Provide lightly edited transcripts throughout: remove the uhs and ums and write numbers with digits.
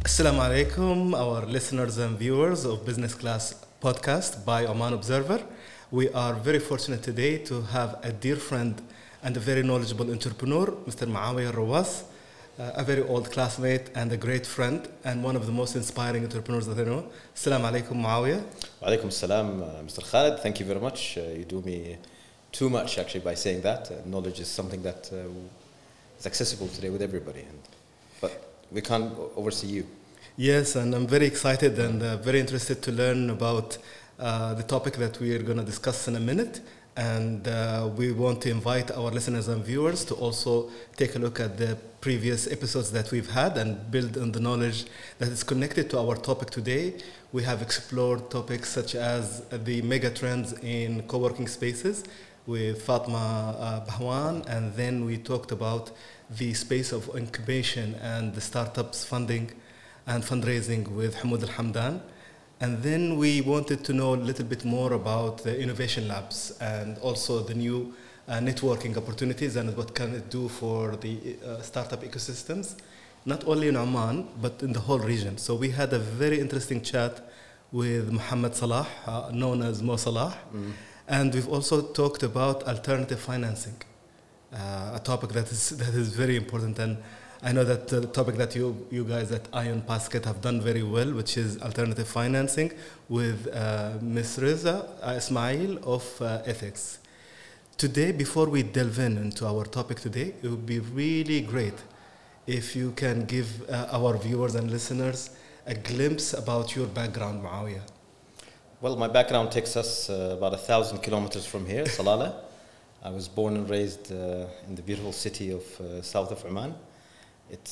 Assalamu alaikum, our listeners and viewers of Business Class Podcast by Oman Observer. We are very fortunate today to have a dear friend and a very knowledgeable entrepreneur, Mr. Muawiyah Rawas, a very old classmate and a great friend and one of the most inspiring entrepreneurs that I know. Assalamu alaikum, Muawiyah. Wa alaikum salam, Mr. Khalid. Thank you very much. You do me too much actually by saying that. Knowledge is something that is accessible today with everybody, but we can't oversee you. Yes, and I'm very excited and very interested to learn about the topic that we are going to discuss in a minute. And we want to invite our listeners and viewers to also take a look at the previous episodes that we've had and build on the knowledge that is connected to our topic today. We have explored topics such as the mega trends in co-working spaces with Fatma Bahwan, and then we talked about the space of incubation and the startups funding and fundraising with Hamoud Al-Hamdan. And then we wanted to know a little bit more about the innovation labs and also the new networking opportunities and what can it do for the startup ecosystems, not only in Oman, but in the whole region. So we had a very interesting chat with Mohammed Salah, known as Mo Salah. And we've also talked about alternative financing, a topic that is very important. And I know that the topic that you guys at Ion Basket have done very well, which is alternative financing with Ms. Reza Ismail of Ethics. Today, before we delve into our topic today, it would be really great if you can give our viewers and listeners a glimpse about your background, Muawiyah. Well, my background takes us about 1,000 kilometers from here, Salalah. I was born and raised in the beautiful city of south of Oman. It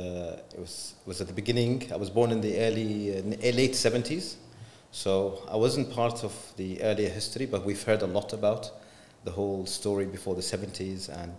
was at the beginning. I was born in the late 70s, so I wasn't part of the earlier history, but we've heard a lot about the whole story before the 70s, and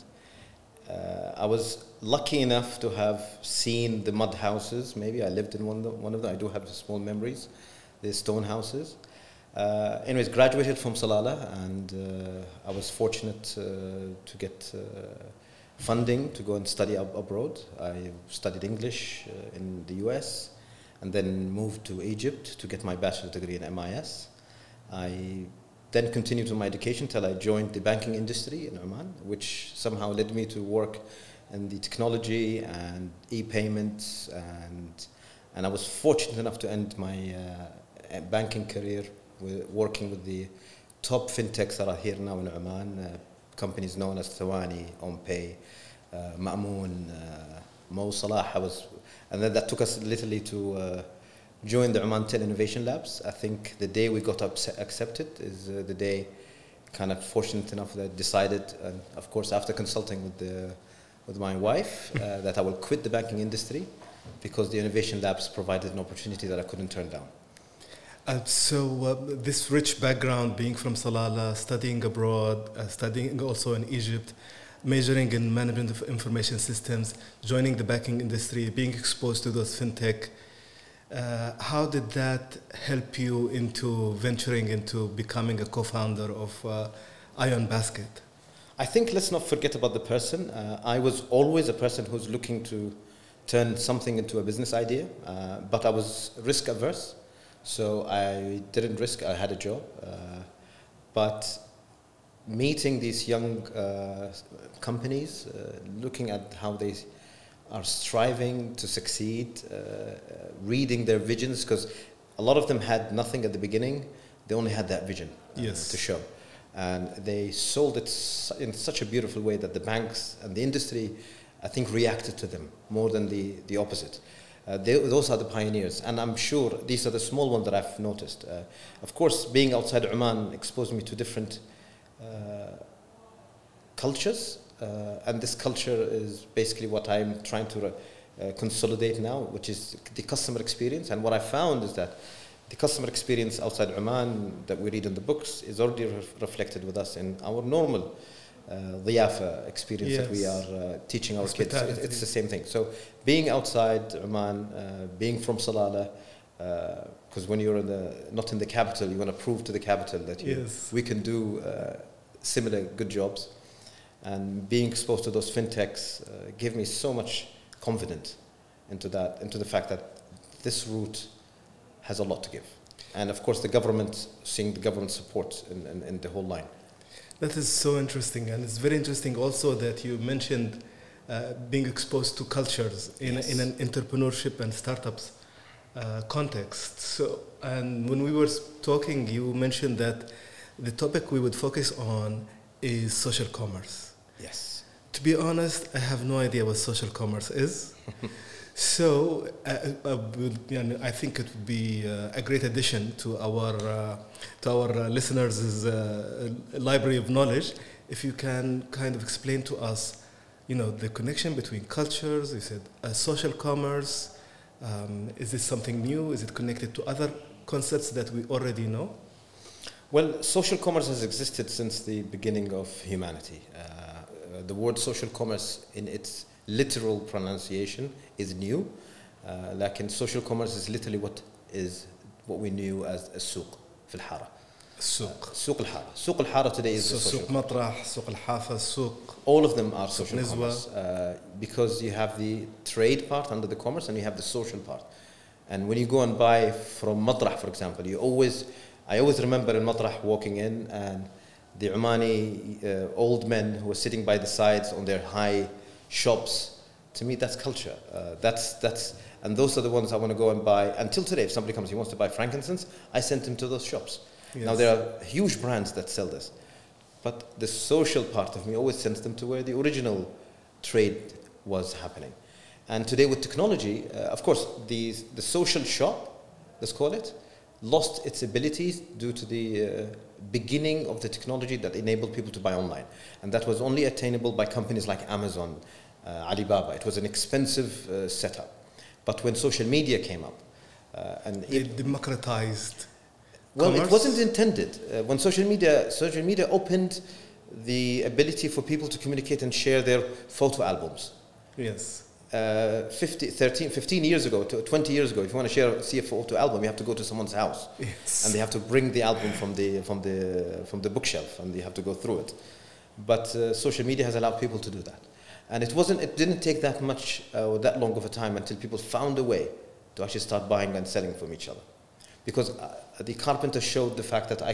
I was lucky enough to have seen the mud houses. Maybe I lived in one of them. I do have small memories, the stone houses. Anyways, graduated from Salalah, and I was fortunate to get funding to go and study abroad. I studied English in the US and then moved to Egypt to get my bachelor's degree in MIS. I then continued with my education till I joined the banking industry in Oman, which somehow led me to work in the technology and e-payments, and I was fortunate enough to end my banking career working with the top fintechs that are here now in Oman, companies known as Thawani, OnPay, Ma'moon, Mo Salah. And then that took us literally to join the Oman 10 Innovation Labs. I think the day we got accepted is the day, kind of fortunate enough that I decided, and of course after consulting with my wife, that I will quit the banking industry because the Innovation Labs provided an opportunity that I couldn't turn down. So this rich background, being from Salalah, studying abroad, studying also in Egypt, majoring in management of information systems, joining the banking industry, being exposed to those fintech, how did that help you into venturing into becoming a co-founder of Ion Basket? I think let's not forget about the person. I was always a person who's looking to turn something into a business idea, but I was risk averse. So I didn't risk. I had a job, but meeting these young companies, looking at how they are striving to succeed, reading their visions, because a lot of them had nothing at the beginning. They only had that vision to show, and they sold it in such a beautiful way that the banks and the industry, I think, reacted to them more than the opposite. Those are the pioneers, and I'm sure these are the small ones that I've noticed. Of course, being outside Oman exposed me to different cultures, and this culture is basically what I'm trying to consolidate now, which is the customer experience. And what I found is that the customer experience outside Oman that we read in the books is already reflected with us in our normal Diyafa experience that we are teaching our kids. It's the same thing. So being outside Oman, being from Salalah, because when you're not in the capital, you want to prove to the capital that we can do similar good jobs. And being exposed to those fintechs gave me so much confidence into the fact that this route has a lot to give. And of course, the government, seeing the government support in the whole line. That is so interesting, and it's very interesting also that you mentioned being exposed to cultures in an entrepreneurship and startups context. So, and when we were talking, you mentioned that the topic we would focus on is social commerce. Yes. To be honest, I have no idea what social commerce is. So I think it would be a great addition to our listeners' library of knowledge if you can kind of explain to us, the connection between cultures. You said social commerce. Is this something new? Is it connected to other concepts that we already know? Well, social commerce has existed since the beginning of humanity. The word social commerce in its literal pronunciation is new. Like social commerce is literally what we knew as السوق في الحارة. سوق الحارة. سوق الحارة today is the social سوق مطرح, سوق الحافة, سوق. All of them are social commerce because you have the trade part under the commerce and you have the social part. And when you go and buy from Matrah, for example, I always remember in Matrah walking in and the Omani old men who were sitting by the sides on their high shops. To me, that's culture. And those are the ones I want to go and buy. Until today, if somebody comes, he wants to buy frankincense, I send him to those shops. Yes. Now, there are huge brands that sell this. But the social part of me always sends them to where the original trade was happening. And today with technology, of course, the social shop, let's call it, lost its abilities due to the beginning of the technology that enabled people to buy online. And that was only attainable by companies like Amazon, Alibaba. It was an expensive setup. But when social media came up, it democratized. Well, commerce? It wasn't intended. When social media opened the ability for people to communicate and share their photo albums. Yes. 15 years ago, 20 years ago, if you want to see a photo album, you have to go to someone's house. Yes. And they have to bring the album from the bookshelf, and you have to go through it. But social media has allowed people to do that. And it didn't take that much or that long of a time until people found a way to actually start buying and selling from each other. Because the carpenter showed the fact that I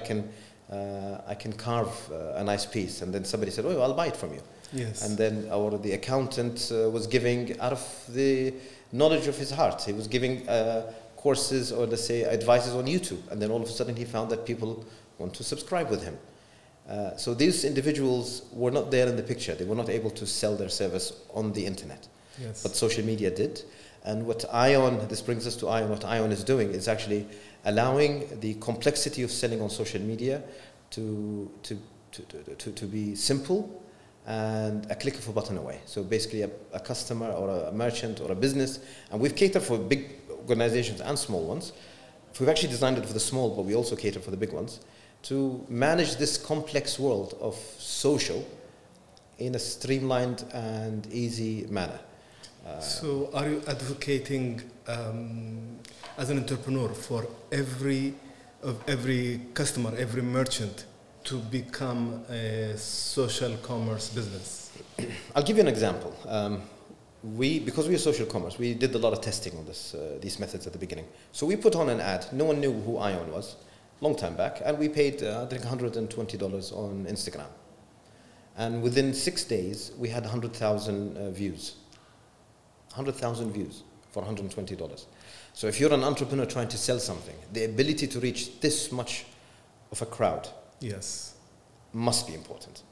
can carve a nice piece, and then somebody said, "Oh, I'll buy it from you." Yes. And then the accountant was giving out of the knowledge of his heart. He was giving courses or let's say advices on YouTube, and then all of a sudden he found that people want to subscribe with him. So these individuals were not there in the picture. They were not able to sell their service on the internet. Yes. But social media did. And this brings us to ION, what ION is doing is actually allowing the complexity of selling on social media to be simple and a click of a button away. So basically a customer or a merchant or a business, and we've catered for big organizations and small ones. We've actually designed it for the small, but we also cater for the big ones, to manage this complex world of social in a streamlined and easy manner. So are you advocating as an entrepreneur for every customer, every merchant to become a social commerce business? I'll give you an example. Because we are social commerce, we did a lot of testing on these methods at the beginning. So we put on an ad. No one knew who ION was, long time back, and we paid I think $120 on Instagram. And within 6 days, we had 100,000 views. 100,000 views for $120. So if you're an entrepreneur trying to sell something, the ability to reach this much of a crowd, yes, must be important.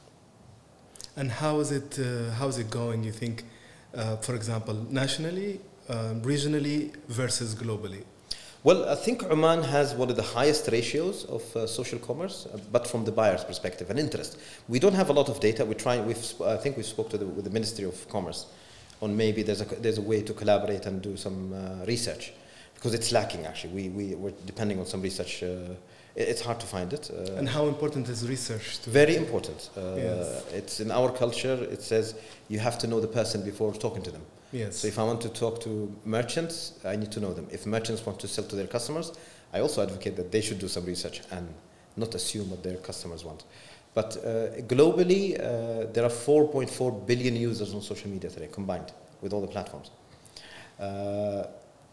And how is it going, you think, for example, nationally, regionally versus globally? Well, I think Oman has one of the highest ratios of social commerce, but from the buyer's perspective and interest. We don't have a lot of data. I think we spoke with the Ministry of Commerce on maybe there's a way to collaborate and do some research, because it's lacking actually. We're depending on some research. It's hard to find it. And how important is research? Very important. Yes. It's in our culture. It says you have to know the person before talking to them. Yes. So if I want to talk to merchants, I need to know them. If merchants want to sell to their customers, I also advocate that they should do some research and not assume what their customers want. But globally, there are 4.4 billion users on social media today, combined with all the platforms.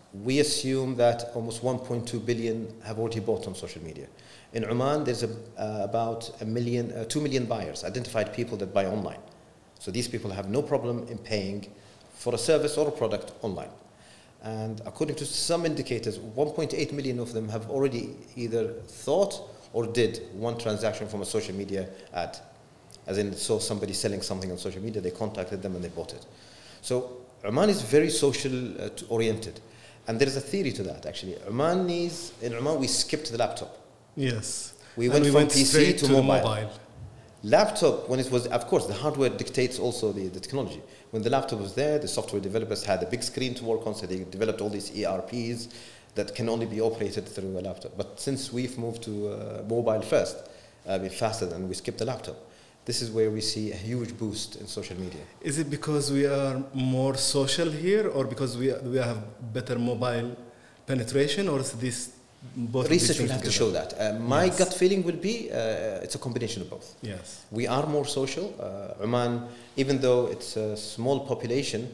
we assume that almost 1.2 billion have already bought on social media. In Oman, there's about 2 million buyers, identified people that buy online. So these people have no problem in paying for a service or a product online. And according to some indicators, 1.8 million of them have already either thought or did one transaction from a social media ad. As in, saw somebody selling something on social media, they contacted them and they bought it. So Oman is very social oriented. And there is a theory to that, actually. In Oman, we skipped the laptop. Yes. We went from PC to mobile. mobile. Laptop, when it was, of course, the hardware dictates also the technology. When the laptop was there, the software developers had a big screen to work on, so they developed all these ERPs that can only be operated through a laptop. But since we've moved to mobile first, faster than we skipped the laptop, this is where we see a huge boost in social media. Is it because we are more social here, or because we have better mobile penetration, or is this both? Research will have to show that. My Yes. gut feeling will be it's a combination of both. Yes. We are more social. Oman, even though it's a small population,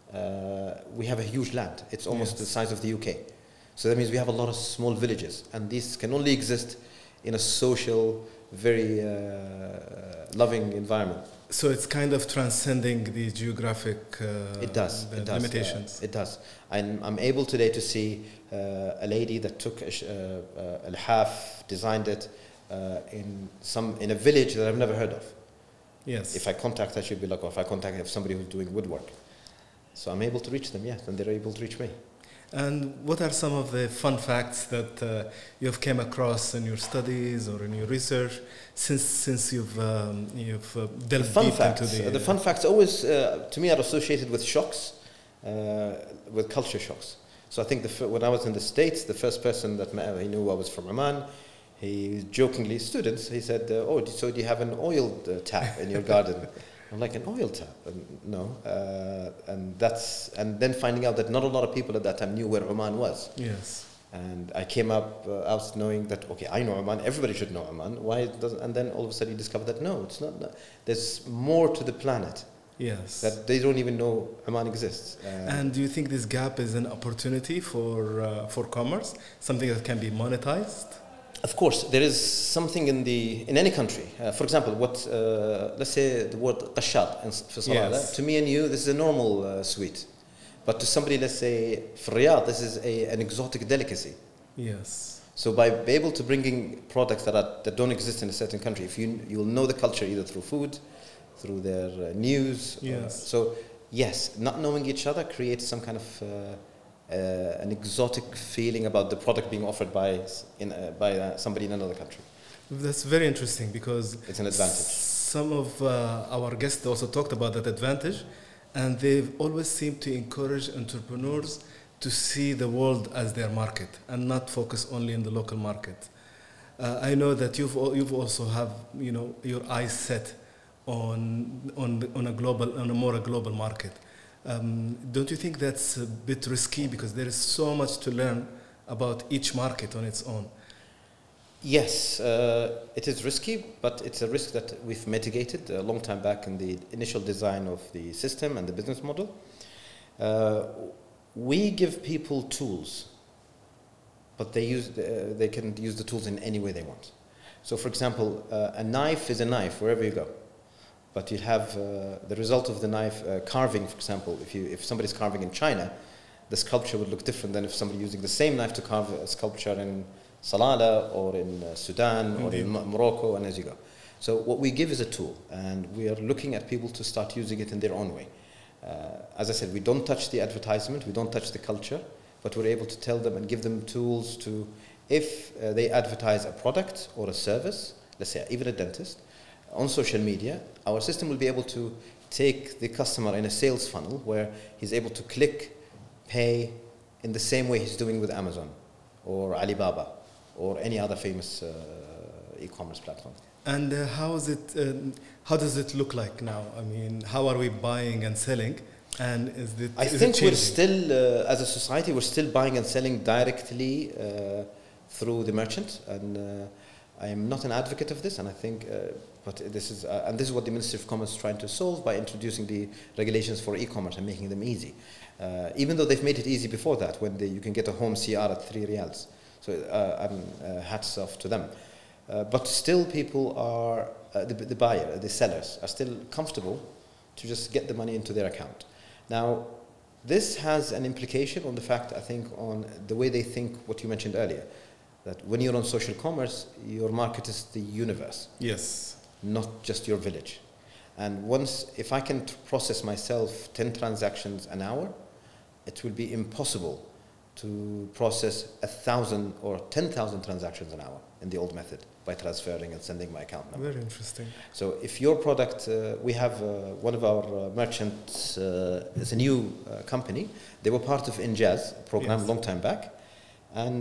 we have a huge land. It's almost Yes. the size of the UK. So that means we have a lot of small villages, and these can only exist in a social, very loving environment. So it's kind of transcending the geographic It does. the It does. limitations. It does. I'm able today to see a lady that took a half, designed it in a village that I've never heard of. Yes. If I contact her, she'll be like, or if I contact somebody who's doing woodwork. So I'm able to reach them, yes, and they're able to reach me. And what are some of the fun facts that you have came across in your studies or in your research since you've delved Fun deep facts. into The fun facts always, to me, are associated with shocks, with culture shocks. So I think when I was in the States, the first person that he knew I was from Oman, he jokingly, students, he said, "Oh, so do you have an oil tap in your garden?" I'm like, "An oil tap?" No. And then finding out that not a lot of people at that time knew where Oman was. Yes. And I came up out knowing that, okay, I know Oman, everybody should know Oman. Why doesn't? And then all of a sudden you discover that no, it's not. There's more to the planet. Yes. That they don't even know Oman exists. And do you think this gap is an opportunity for commerce, something that can be monetized? Of course, there is something in any country. For example, let's say the word qashad in Salalah. Yes. To me and you, this is a normal sweet. But to somebody, let's say, for Riyadh, this is an exotic delicacy. Yes. So by being able to bringing products that don't exist in a certain country, if you'll know the culture either through food, through their news. Yes. So yes, not knowing each other creates some kind of an exotic feeling about the product being offered by somebody in another country. That's very interesting because It's an advantage. Some of our guests also talked about that advantage, and they've always seemed to encourage entrepreneurs to see the world as their market and not focus only on the local market. I know that you've also have your eyes set on a more global market. Don't you think that's a bit risky because there is so much to learn about each market on its own? Yes, it is risky, but it's a risk that we've mitigated a long time back in the initial design of the system and the business model. We give people tools, but they can use the tools in any way they want. So, for example, a knife is a knife wherever you go. But you have the result of the knife carving, for example. If somebody's carving in China, the sculpture would look different than if somebody using the same knife to carve a sculpture in Salalah or in Sudan or in Morocco, and as you go. So what we give is a tool, and we are looking at people to start using it in their own way. As I said, we don't touch the advertisement, we don't touch the culture, but we're able to tell them and give them tools to, if they advertise a product or a service, let's say even a dentist, on social media, our system will be able to take the customer in a sales funnel where he's able to click, pay in the same way he's doing with Amazon or Alibaba or any other famous e-commerce platform. And how does it look like now? I mean, how are we buying and selling? And I think we're still, as a society, we're still buying and selling directly through the merchant. And I am not an advocate of this, and I think But this is and this is what the Ministry of Commerce is trying to solve by introducing the regulations for e-commerce and making them easy. Even though they've made it easy before that, when you can get a home CR at 3 riyals. So hats off to them. But still, people are the buyer, the sellers are still comfortable to just get the money into their account. Now, this has an implication on the fact, I think, on the way they think, what you mentioned earlier, that when you're on social commerce, your market is the universe. Yes. Not just your village. And if I can process myself 10 transactions an hour, it will be impossible to process 1,000 or 10,000 transactions an hour in the old method by transferring and sending my account number. Very interesting. So if your product, we have one of our merchants, is a new company. They were part of Injaz program long time back. And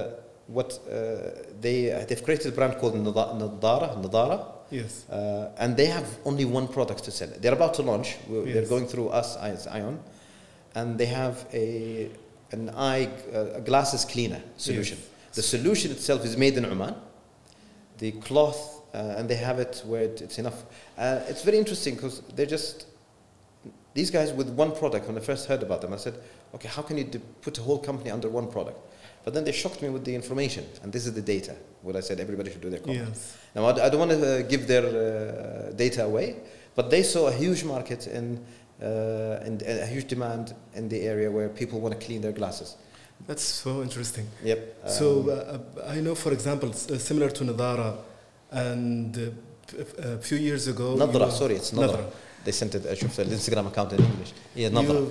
they've created a brand called Nadara. Yes. And they have only one product to sell. They're about to launch. They're going through us as Ion. And they have a glasses cleaner solution. Yes. The solution itself is made in Oman. The cloth, and they have it where it's enough. It's very interesting because these guys with one product, when I first heard about them, I said, okay, how can you put a whole company under one product? But then they shocked me with the information, and this is the data, what I said everybody should do their comment. Yes. Now, I don't want to give their data away, but they saw a huge market and a huge demand in the area where people want to clean their glasses. That's so interesting. Yep. So I know, for example, similar to Nadara, and a few years ago... Nadra, sorry, it's Nadra. They sent it, the Instagram account in English. Yeah, Nadra.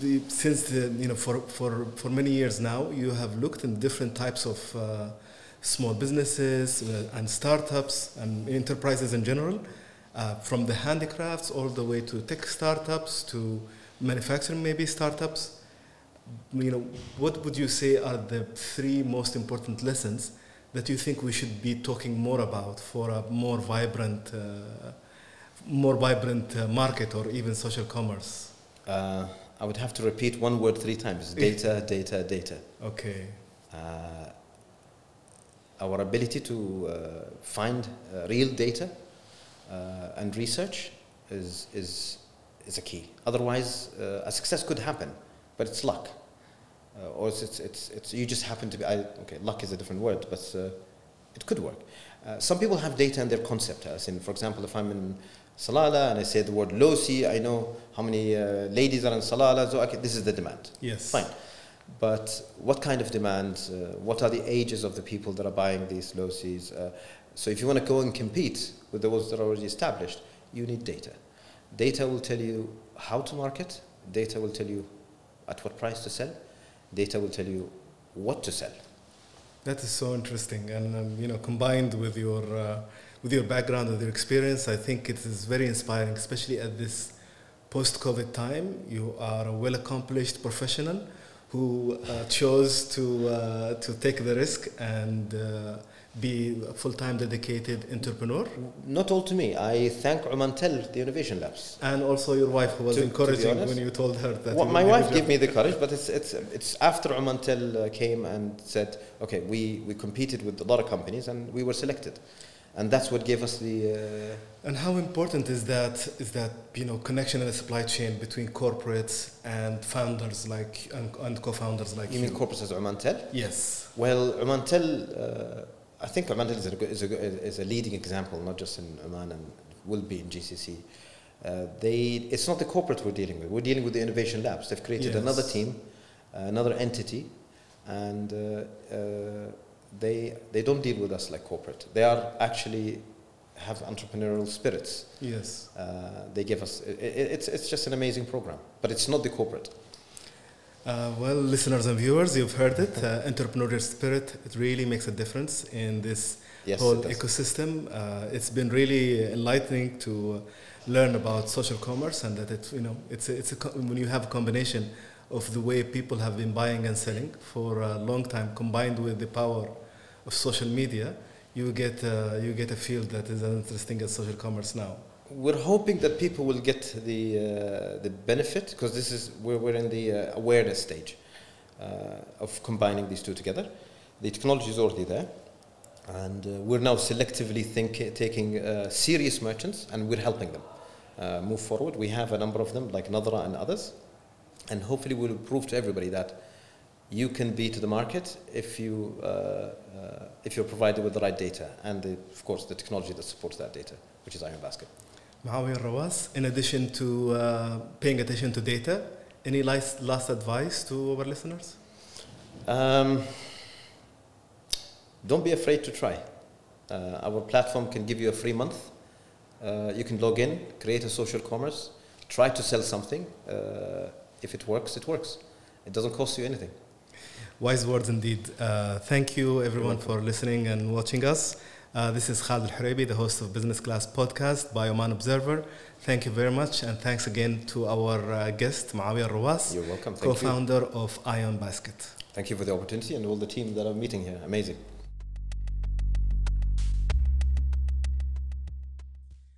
For many years now, you have looked in different types of small businesses and startups and enterprises in general, from the handicrafts all the way to tech startups to manufacturing maybe startups. What would you say are the 3 most important lessons that you think we should be talking more about for a more vibrant market or even social commerce? I would have to repeat one word 3 times: data, data, data. Okay. Our ability to find real data and research is a key. Otherwise, a success could happen, but it's luck, or it's you just happen to be. Luck is a different word, but it could work. Some people have data in their concept. As in, for example, if I'm in Salalah and I say the word Losi, I know how many ladies are in Salalah, so this is the demand. Yes. Fine. But what kind of demand? What are the ages of the people that are buying these Losis? So if you want to go and compete with those that are already established, you need data. Data will tell you how to market. Data will tell you at what price to sell. Data will tell you what to sell. That is so interesting, and combined with your background and your experience, I think it is very inspiring, especially at this post-COVID time. You are a well-accomplished professional who chose to take the risk and be a full-time dedicated entrepreneur. Not all to me. I thank Omantel, the Innovation Labs, and also your wife, who was encouraging when you told her that. Well, my wife gave me the courage, but it's after Omantel came and said, okay, we competed with a lot of companies and we were selected, and that's what gave us the. And how important is that connection in the supply chain between corporates and founders and co-founders like you? You mean corporates as Omantel? Yes. Well, Omantel. I think Omantel is a leading example, not just in Oman, and will be in GCC. It's not the corporate we're dealing with. We're dealing with the Innovation Labs. They've created another team, another entity, and they don't deal with us like corporate. They are actually have entrepreneurial spirits. Yes. They give us. It's just an amazing program, but it's not the corporate. Well, listeners and viewers, you've heard it. Entrepreneurial spirit, it really makes a difference in this whole ecosystem. It's been really enlightening to learn about social commerce, and that when you have a combination of the way people have been buying and selling for a long time, combined with the power of social media, you get a field that is as interesting as social commerce now. We're hoping that people will get the benefit, because we're in the awareness stage of combining these two together. The technology is already there. And we're now selectively taking serious merchants, and we're helping them move forward. We have a number of them, like Nadra and others. And hopefully we'll prove to everybody that you can beat the market if you're provided with the right data and, of course, the technology that supports that data, which is Ion Basket. Muawiyah Rawas, in addition to paying attention to data, any last advice to our listeners? Don't be afraid to try. Our platform can give you a free month. You can log in, create a social commerce, try to sell something. If it works, it works. It doesn't cost you anything. Wise words indeed. Thank you everyone for listening and watching us. This is Khalid Al-Huraybi, the host of Business Class Podcast by Oman Observer. Thank you very much, and thanks again to our guest, Muawiyah Rawas. You're welcome. Co-founder of Ion Basket. Thank you for the opportunity and all the team that are meeting here. Amazing.